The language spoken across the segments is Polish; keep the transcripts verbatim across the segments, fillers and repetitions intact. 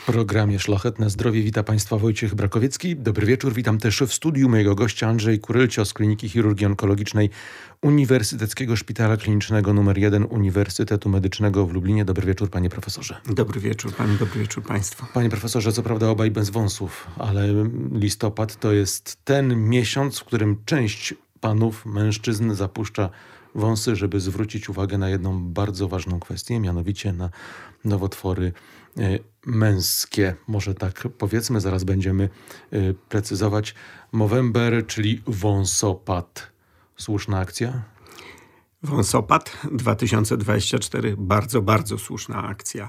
programie Szlachetne Zdrowie wita Państwa Wojciech Brakowiecki. Dobry wieczór, witam też w studiu mojego gościa Andrzej Kurylcio z Kliniki Chirurgii Onkologicznej Uniwersyteckiego Szpitala Klinicznego numer jeden Uniwersytetu Medycznego w Lublinie. Dobry wieczór, panie profesorze. Dobry wieczór panu, dobry wieczór państwu. Panie profesorze, co prawda obaj bez wąsów, ale listopad to jest ten miesiąc, w którym część panów, mężczyzn zapuszcza wąsy, żeby zwrócić uwagę na jedną bardzo ważną kwestię, mianowicie na nowotwory y, męskie. Może tak powiedzmy, zaraz będziemy y, precyzować. Movember, czyli wąsopad. Słuszna akcja? Wąsopad dwa tysiące dwudziesty czwarty. Bardzo, bardzo słuszna akcja.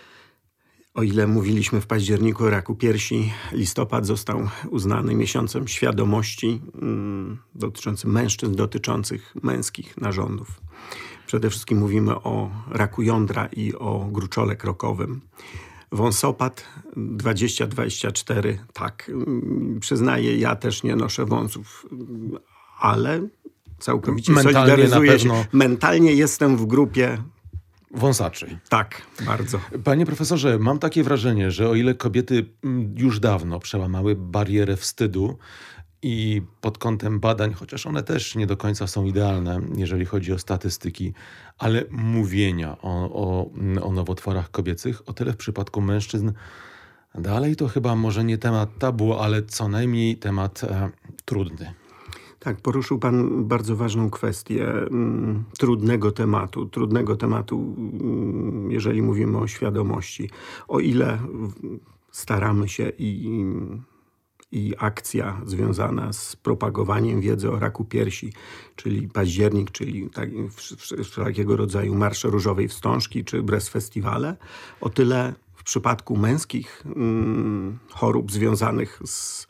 O ile mówiliśmy w październiku o raku piersi, listopad został uznany miesiącem świadomości mm, dotyczącym mężczyzn, dotyczących męskich narządów. Przede wszystkim mówimy o raku jądra i o gruczole krokowym. Wąsopad dwa tysiące dwudziesty czwarty, tak, przyznaję, ja też nie noszę wąsów, ale całkowicie mentalnie solidaryzuję na pewno... się. Mentalnie jestem w grupie wąsaczy. Tak, bardzo. Panie profesorze, mam takie wrażenie, że o ile kobiety już dawno przełamały barierę wstydu i pod kątem badań, chociaż one też nie do końca są idealne, jeżeli chodzi o statystyki, ale mówienia o, o, o nowotworach kobiecych, o tyle w przypadku mężczyzn dalej to chyba może nie temat tabu, ale co najmniej temat e, trudny. Tak, poruszył pan bardzo ważną kwestię mm, trudnego tematu, trudnego tematu, mm, jeżeli mówimy o świadomości. O ile staramy się i, i akcja związana z propagowaniem wiedzy o raku piersi, czyli październik, czyli tak, wszelkiego rodzaju marsze różowej wstążki czy breast festiwale, o tyle w przypadku męskich mm, chorób związanych z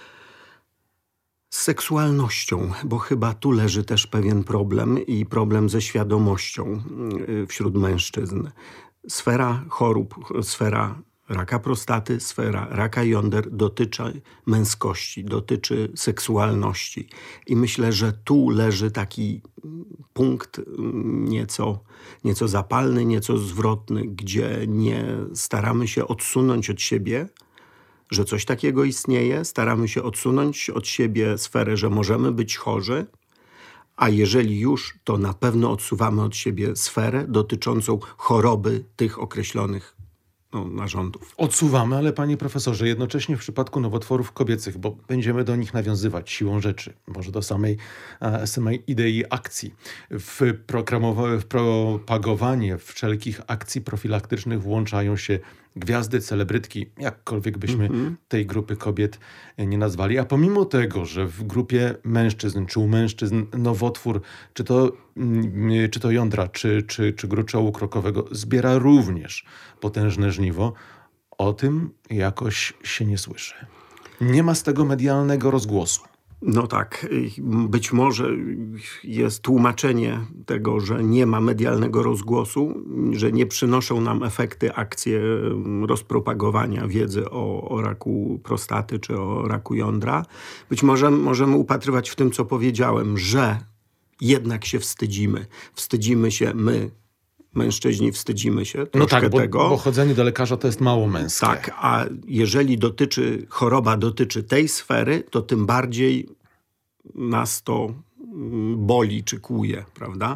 Z seksualnością, bo chyba tu leży też pewien problem i problem ze świadomością wśród mężczyzn. Sfera chorób, sfera raka prostaty, sfera raka jąder dotyczy męskości, dotyczy seksualności. I myślę, że tu leży taki punkt nieco, nieco zapalny, nieco zwrotny, gdzie nie staramy się odsunąć od siebie, że coś takiego istnieje, staramy się odsunąć od siebie sferę, że możemy być chorzy, a jeżeli już, to na pewno odsuwamy od siebie sferę dotyczącą choroby tych określonych no, narządów. Odsuwamy, ale panie profesorze, jednocześnie w przypadku nowotworów kobiecych, bo będziemy do nich nawiązywać siłą rzeczy, może do samej, samej idei akcji. W, w propagowanie wszelkich akcji profilaktycznych włączają się gwiazdy, celebrytki, jakkolwiek byśmy mm-hmm. tej grupy kobiet nie nazwali. A pomimo tego, że w grupie mężczyzn, czy u mężczyzn nowotwór, czy to, czy to jądra, czy, czy, czy gruczołu krokowego zbiera również potężne żniwo, o tym jakoś się nie słyszy. Nie ma z tego medialnego rozgłosu. No tak, być może jest tłumaczenie tego, że nie ma medialnego rozgłosu, że nie przynoszą nam efekty akcje rozpropagowania wiedzy o, o raku prostaty czy o raku jądra. Być może możemy upatrywać w tym, co powiedziałem, że jednak się wstydzimy. Wstydzimy się my, mężczyźni, wstydzimy się troszkę no tak, bo, tego. bo chodzenie do lekarza to jest mało męskie. Tak, a jeżeli dotyczy, choroba dotyczy tej sfery, to tym bardziej nas to boli czy kłuje, prawda?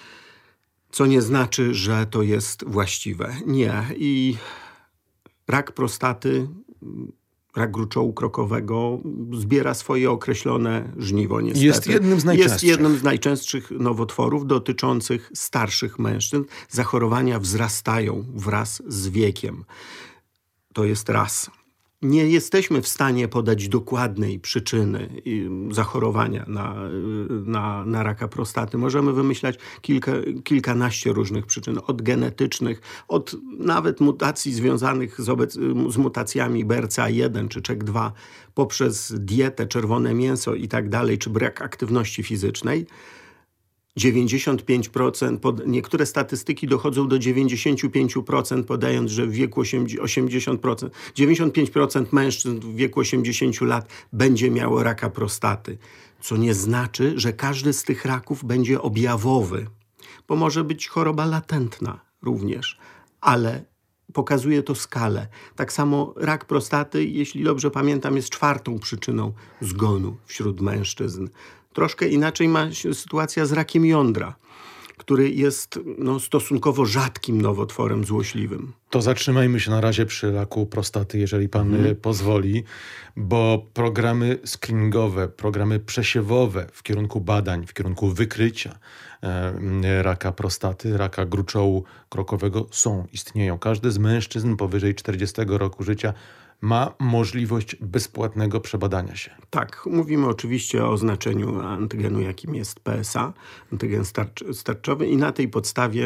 Co nie znaczy, że to jest właściwe. Nie. I rak prostaty, rak gruczołu krokowego zbiera swoje określone żniwo, niestety. Jest jednym z najczęstszych. Jest jednym z najczęstszych nowotworów dotyczących starszych mężczyzn. Zachorowania wzrastają wraz z wiekiem. To jest raz. Nie jesteśmy w stanie podać dokładnej przyczyny zachorowania na, na, na raka prostaty. Możemy wymyślać kilka, kilkanaście różnych przyczyn, od genetycznych, od nawet mutacji związanych z, obec, z mutacjami B R C A jeden czy czek dwa, poprzez dietę, czerwone mięso i tak dalej, czy brak aktywności fizycznej. dziewięćdziesiąt pięć procent, pod, niektóre statystyki dochodzą do dziewięćdziesiąt pięć procent, podając, że w wieku osiemdziesiąt procent, dziewięćdziesiąt pięć procent mężczyzn w wieku osiemdziesięciu lat będzie miało raka prostaty. Co nie znaczy, że każdy z tych raków będzie objawowy, bo może być choroba latentna również, ale pokazuje to skalę. Tak samo rak prostaty, jeśli dobrze pamiętam, jest czwartą przyczyną zgonu wśród mężczyzn. Troszkę inaczej ma się sytuacja z rakiem jądra, który jest no, stosunkowo rzadkim nowotworem złośliwym. To zatrzymajmy się na razie przy raku prostaty, jeżeli pan hmm. pozwoli, bo programy screeningowe, programy przesiewowe w kierunku badań, w kierunku wykrycia e, raka prostaty, raka gruczołu krokowego są, istnieją. Każdy z mężczyzn powyżej czterdziestego roku życia ma możliwość bezpłatnego przebadania się. Tak, mówimy oczywiście o oznaczeniu antygenu, jakim jest P S A, antygen starcz, starczowy i na tej podstawie,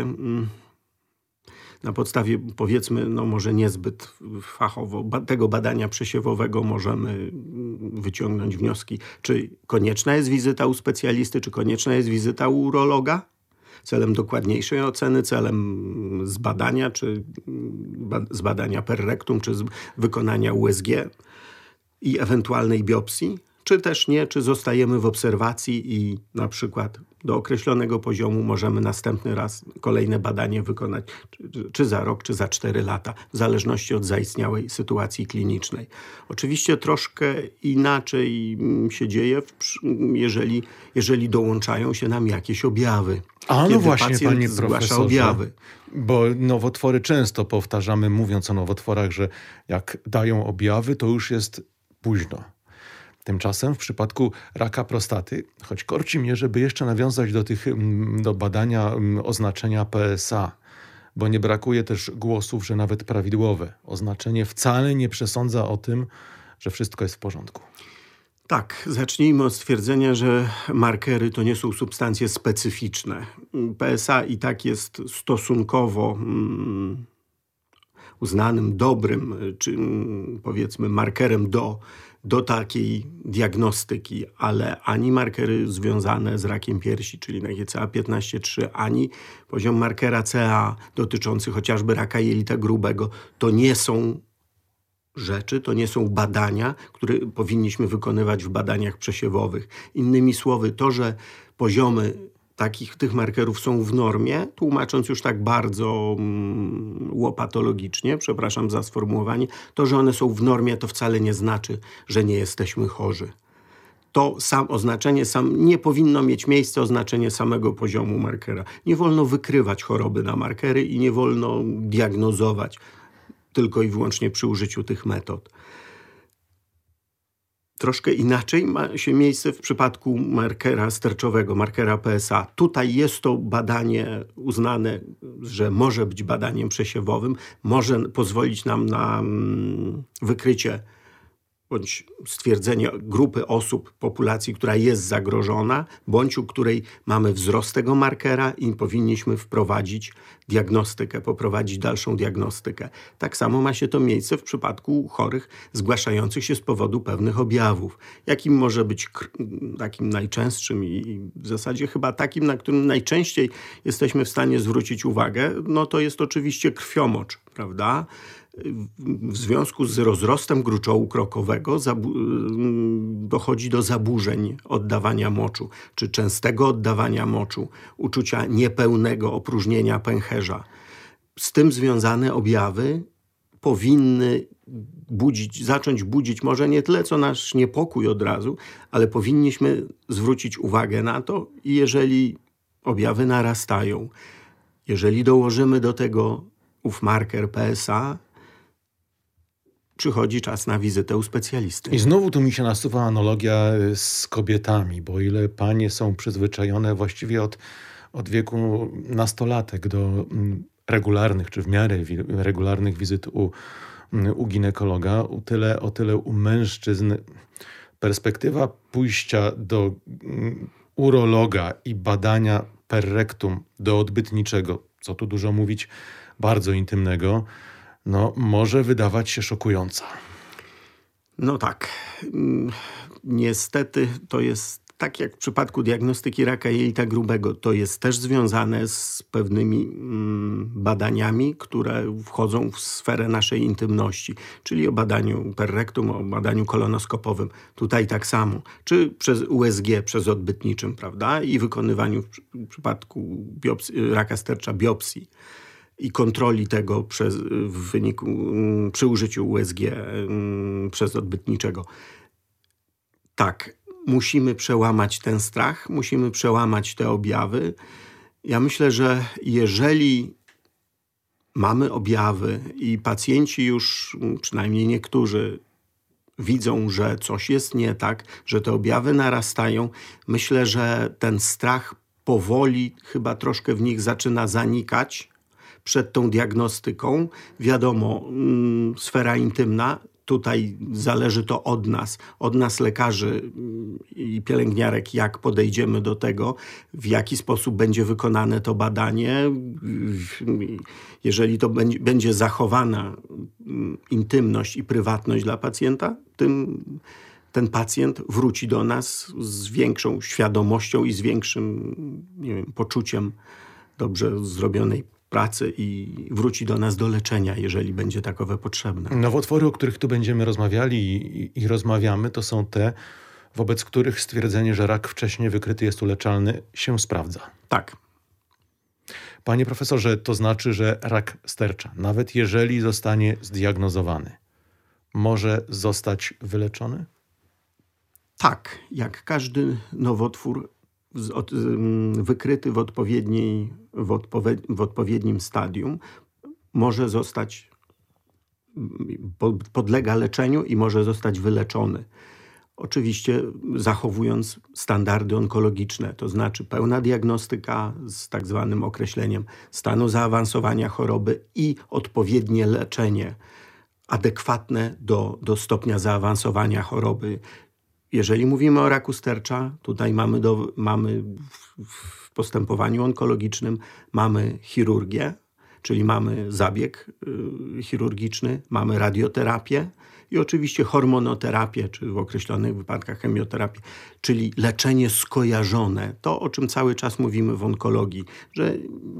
na podstawie powiedzmy, no może niezbyt fachowo, tego badania przesiewowego możemy wyciągnąć wnioski, czy konieczna jest wizyta u specjalisty, czy konieczna jest wizyta u urologa, celem dokładniejszej oceny, celem zbadania, czy zbadania per rectum, czy wykonania U S G i ewentualnej biopsji, czy też nie, czy zostajemy w obserwacji i na przykład do określonego poziomu możemy następny raz kolejne badanie wykonać, czy, czy za rok, czy za cztery lata, w zależności od zaistniałej sytuacji klinicznej. Oczywiście troszkę inaczej się dzieje, jeżeli, jeżeli dołączają się nam jakieś objawy. A no Kiedy właśnie, pacjent panie zgłasza profesorze, objawy. Bo nowotwory często powtarzamy, mówiąc o nowotworach, że jak dają objawy, to już jest późno. Tymczasem w przypadku raka prostaty, choć korci mnie, żeby jeszcze nawiązać do, tych, do badania oznaczenia P S A, bo nie brakuje też głosów, że nawet prawidłowe oznaczenie wcale nie przesądza o tym, że wszystko jest w porządku. Tak, zacznijmy od stwierdzenia, że markery to nie są substancje specyficzne. P S A i tak jest stosunkowo mm, uznanym, dobrym, czy mm, powiedzmy markerem do do takiej diagnostyki, ale ani markery związane z rakiem piersi, czyli na C A piętnaście trzy, ani poziom markera C A dotyczący chociażby raka jelita grubego, to nie są rzeczy, to nie są badania, które powinniśmy wykonywać w badaniach przesiewowych. Innymi słowy, to, że poziomy takich tych markerów są w normie, tłumacząc już tak bardzo mm, łopatologicznie, przepraszam za sformułowanie, to, że one są w normie, to wcale nie znaczy, że nie jesteśmy chorzy. To sam oznaczenie sam nie powinno mieć miejsca oznaczenie samego poziomu markera. Nie wolno wykrywać choroby na markery i nie wolno diagnozować tylko i wyłącznie przy użyciu tych metod. Troszkę inaczej ma się miejsce w przypadku markera sterczowego, markera P S A. Tutaj jest to badanie uznane, że może być badaniem przesiewowym, może pozwolić nam na wykrycie bądź stwierdzenie grupy osób, populacji, która jest zagrożona, bądź u której mamy wzrost tego markera i powinniśmy wprowadzić diagnostykę, poprowadzić dalszą diagnostykę. Tak samo ma się to miejsce w przypadku chorych zgłaszających się z powodu pewnych objawów. Jakim może być takim najczęstszym i w zasadzie chyba takim, na którym najczęściej jesteśmy w stanie zwrócić uwagę, no to jest oczywiście krwiomocz, prawda? W związku z rozrostem gruczołu krokowego dochodzi do zaburzeń oddawania moczu, czy częstego oddawania moczu, uczucia niepełnego opróżnienia pęcherza. Z tym związane objawy powinny budzić, zacząć budzić może nie tyle co nasz niepokój od razu, ale powinniśmy zwrócić uwagę na to i jeżeli objawy narastają, jeżeli dołożymy do tego ów marker P S A, przychodzi czas na wizytę u specjalisty. I znowu tu mi się nasuwa analogia z kobietami, bo ile panie są przyzwyczajone właściwie od, od wieku nastolatek do regularnych, czy w miarę regularnych wizyt u, u ginekologa, o tyle, o tyle u mężczyzn perspektywa pójścia do urologa i badania per rectum do odbytniczego, co tu dużo mówić, bardzo intymnego, no, może wydawać się szokująca. No tak. Niestety to jest tak jak w przypadku diagnostyki raka jelita grubego. To jest też związane z pewnymi mm, badaniami, które wchodzą w sferę naszej intymności. Czyli o badaniu per rectum, o badaniu kolonoskopowym. Tutaj tak samo. Czy przez U S G, przez odbytniczym, prawda? I wykonywaniu w, przy, w przypadku biopsji, raka stercza biopsji. i kontroli tego przez, w wyniku, przy użyciu U S G przez odbytniczego. Tak, musimy przełamać ten strach, musimy przełamać te objawy. Ja myślę, że jeżeli mamy objawy i pacjenci już, przynajmniej niektórzy, widzą, że coś jest nie tak, że te objawy narastają, myślę, że ten strach powoli chyba troszkę w nich zaczyna zanikać przed tą diagnostyką. Wiadomo, mm, sfera intymna, tutaj zależy to od nas, od nas lekarzy i pielęgniarek, jak podejdziemy do tego, w jaki sposób będzie wykonane to badanie. Jeżeli to będzie, będzie zachowana intymność i prywatność dla pacjenta, tym ten pacjent wróci do nas z większą świadomością i z większym, nie wiem, poczuciem dobrze zrobionej pracy i wróci do nas do leczenia, jeżeli będzie takowe potrzebne. Nowotwory, o których tu będziemy rozmawiali i, i rozmawiamy, to są te, wobec których stwierdzenie, że rak wcześnie wykryty jest uleczalny, się sprawdza. Tak. Panie profesorze, to znaczy, że rak stercza, nawet jeżeli zostanie zdiagnozowany, może zostać wyleczony? Tak, jak każdy nowotwór z, od, wykryty w, odpowiedniej, w, odpowe, w odpowiednim stadium może zostać, podlega leczeniu i może zostać wyleczony. Oczywiście zachowując standardy onkologiczne, to znaczy pełna diagnostyka z tak zwanym określeniem stanu zaawansowania choroby i odpowiednie leczenie adekwatne do, do stopnia zaawansowania choroby. Jeżeli mówimy o raku stercza, tutaj mamy, do, mamy w, w postępowaniu onkologicznym mamy chirurgię, czyli mamy zabieg y, chirurgiczny, mamy radioterapię i oczywiście hormonoterapię, czy w określonych wypadkach chemioterapię, czyli leczenie skojarzone. To, o czym cały czas mówimy w onkologii, że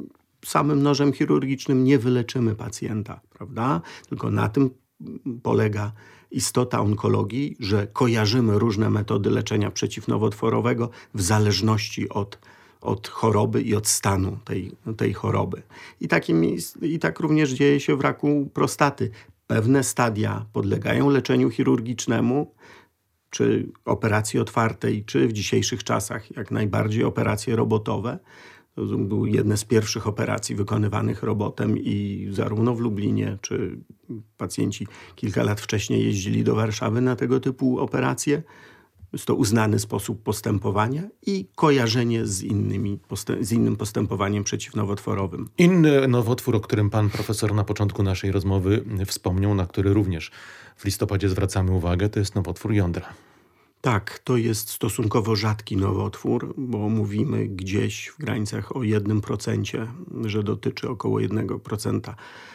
samym nożem chirurgicznym nie wyleczymy pacjenta, prawda? Tylko na tym polega istota onkologii, że kojarzymy różne metody leczenia przeciwnowotworowego w zależności od, od choroby i od stanu tej, tej choroby. I, takim, I tak również dzieje się w raku prostaty. Pewne stadia podlegają leczeniu chirurgicznemu, czy operacji otwartej, czy w dzisiejszych czasach jak najbardziej operacje robotowe. To były jedne z pierwszych operacji wykonywanych robotem i zarówno w Lublinie, czy pacjenci kilka lat wcześniej jeździli do Warszawy na tego typu operacje. Jest to uznany sposób postępowania i kojarzenie z, innymi, z innym postępowaniem przeciwnowotworowym. Inny nowotwór, o którym pan profesor na początku naszej rozmowy wspomniał, na który również w listopadzie zwracamy uwagę, to jest nowotwór jądra. Tak, to jest stosunkowo rzadki nowotwór, bo mówimy gdzieś w granicach o jednym procencie, że dotyczy około jednego procenta.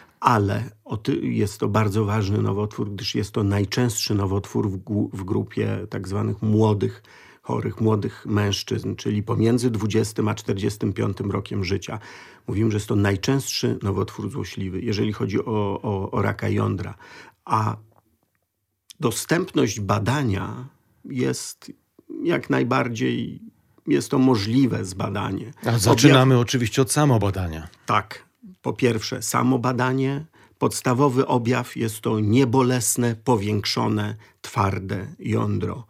Ale jest to bardzo ważny nowotwór, gdyż jest to najczęstszy nowotwór w, w grupie tak zwanych młodych chorych, młodych mężczyzn, czyli pomiędzy dwudziestym a czterdziestym piątym rokiem życia. Mówimy, że jest to najczęstszy nowotwór złośliwy, jeżeli chodzi o, o, o raka jądra. A dostępność badania jest jak najbardziej, jest to możliwe zbadanie. A zaczynamy Objaw... oczywiście od samobadania. Tak. Po pierwsze, samobadanie. Podstawowy objaw jest to niebolesne, powiększone, twarde jądro.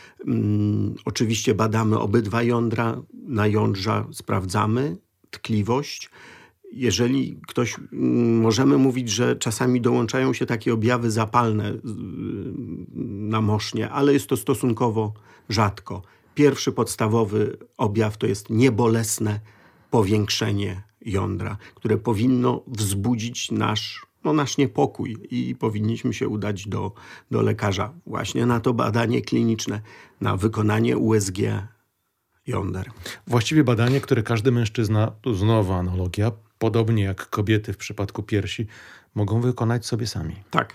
Um, oczywiście badamy obydwa jądra. Na jądrza sprawdzamy tkliwość. Jeżeli ktoś, możemy mówić, że czasami dołączają się takie objawy zapalne na mosznie, ale jest to stosunkowo rzadko. Pierwszy podstawowy objaw to jest niebolesne powiększenie jądra, które powinno wzbudzić nasz, no, nasz niepokój i powinniśmy się udać do, do lekarza właśnie na to badanie kliniczne, na wykonanie U S G jąder. Właściwie badanie, które każdy mężczyzna, tu znowu analogia, podobnie jak kobiety w przypadku piersi, mogą wykonać sobie sami. Tak.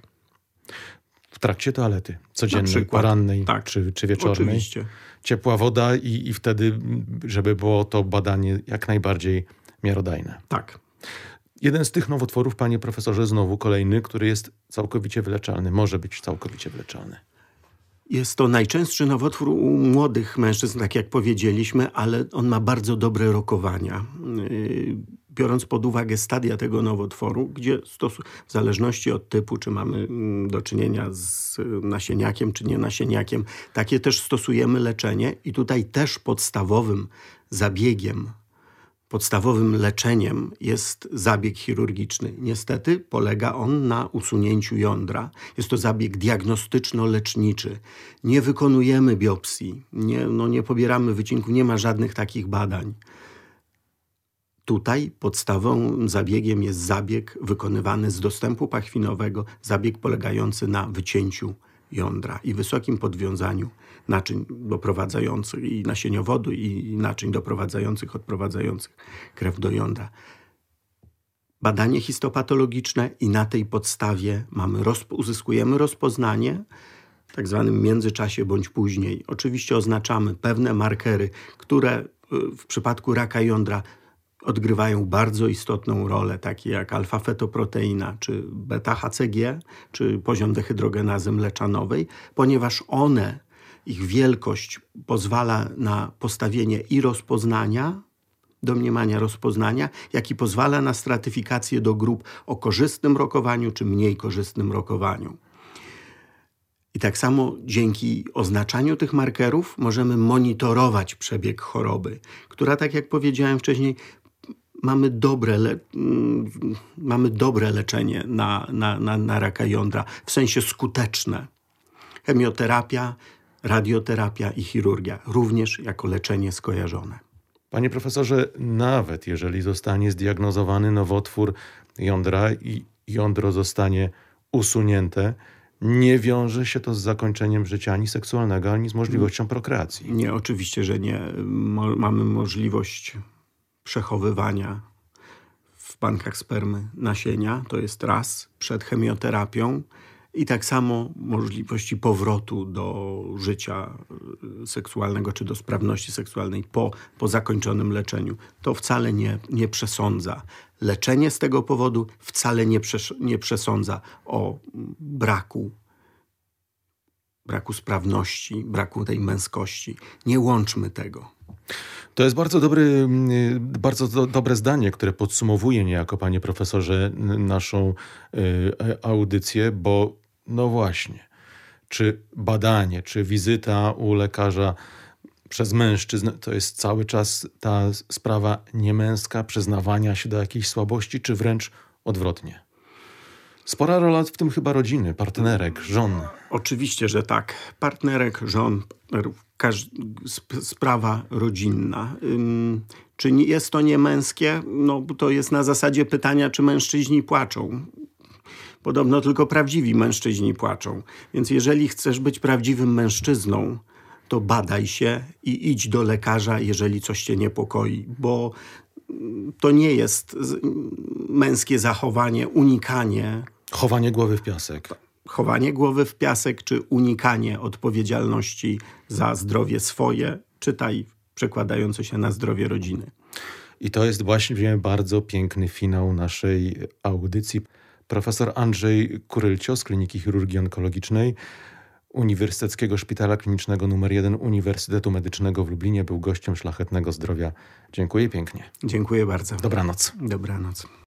W trakcie toalety codziennej, porannej tak. czy, czy wieczornej. Oczywiście. Ciepła woda i, i wtedy, żeby było to badanie jak najbardziej miarodajne. Tak. Jeden z tych nowotworów, panie profesorze, znowu kolejny, który jest całkowicie wyleczalny, może być całkowicie wyleczalny. Jest to najczęstszy nowotwór u młodych mężczyzn, tak jak powiedzieliśmy, ale on ma bardzo dobre rokowania. biorąc pod uwagę stadia tego nowotworu, gdzie stosu- w zależności od typu, czy mamy mm, do czynienia z nasieniakiem, czy nie nasieniakiem, takie też stosujemy leczenie i tutaj też podstawowym zabiegiem, podstawowym leczeniem jest zabieg chirurgiczny. Niestety polega on na usunięciu jądra. Jest to zabieg diagnostyczno-leczniczy. Nie wykonujemy biopsji, nie, no nie pobieramy wycinku, nie ma żadnych takich badań. Tutaj podstawowym zabiegiem jest zabieg wykonywany z dostępu pachwinowego, zabieg polegający na wycięciu jądra i wysokim podwiązaniu naczyń doprowadzających i nasieniowodu i naczyń doprowadzających, odprowadzających krew do jądra. Badanie histopatologiczne i na tej podstawie mamy rozpo- uzyskujemy rozpoznanie w tak zwanym międzyczasie bądź później. Oczywiście oznaczamy pewne markery, które w przypadku raka jądra odgrywają bardzo istotną rolę, takie jak alfa-fetoproteina, czy beta-H C G, czy poziom dehydrogenazy mleczanowej, ponieważ one, ich wielkość pozwala na postawienie i rozpoznania, domniemania rozpoznania, jak i pozwala na stratyfikację do grup o korzystnym rokowaniu, czy mniej korzystnym rokowaniu. I tak samo dzięki oznaczaniu tych markerów możemy monitorować przebieg choroby, która, tak jak powiedziałem wcześniej, mamy dobre, le- mamy dobre leczenie na, na, na, na raka jądra, w sensie skuteczne. Chemioterapia, radioterapia i chirurgia, również jako leczenie skojarzone. Panie profesorze, nawet jeżeli zostanie zdiagnozowany nowotwór jądra i jądro zostanie usunięte, nie wiąże się to z zakończeniem życia ani seksualnego, ani z możliwością prokreacji. Nie, oczywiście, że nie. Mo- mamy możliwość przechowywania w bankach spermy nasienia, to jest raz, przed chemioterapią i tak samo możliwości powrotu do życia seksualnego czy do sprawności seksualnej po, po zakończonym leczeniu. To wcale nie, nie przesądza. Leczenie z tego powodu wcale nie, przesz- nie przesądza o braku braku sprawności, braku tej męskości. Nie łączmy tego. To jest bardzo, dobry, bardzo do, dobre zdanie, które podsumowuje niejako, panie profesorze, naszą y, audycję, bo no właśnie, czy badanie, czy wizyta u lekarza przez mężczyznę to jest cały czas ta sprawa niemęska, przyznawania się do jakiejś słabości, czy wręcz odwrotnie? Spora rola w tym chyba rodziny, partnerek, żon. Oczywiście, że tak. Partnerek, żon, każ- sp- sprawa rodzinna. Ym, czy nie- jest to niemęskie? No, to jest na zasadzie pytania, czy mężczyźni płaczą. Podobno tylko prawdziwi mężczyźni płaczą. Więc jeżeli chcesz być prawdziwym mężczyzną, to badaj się i idź do lekarza, jeżeli coś cię niepokoi, bo to nie jest z- męskie zachowanie, unikanie Chowanie głowy w piasek. chowanie głowy w piasek, czy unikanie odpowiedzialności za zdrowie swoje, czytaj przekładające się na zdrowie rodziny. I to jest właśnie bardzo piękny finał naszej audycji. Profesor Andrzej Kurylcio z Kliniki Chirurgii Onkologicznej Uniwersyteckiego Szpitala Klinicznego nr jeden Uniwersytetu Medycznego w Lublinie był gościem Szlachetnego Zdrowia. Dziękuję pięknie. Dziękuję bardzo. Dobranoc. Dobranoc.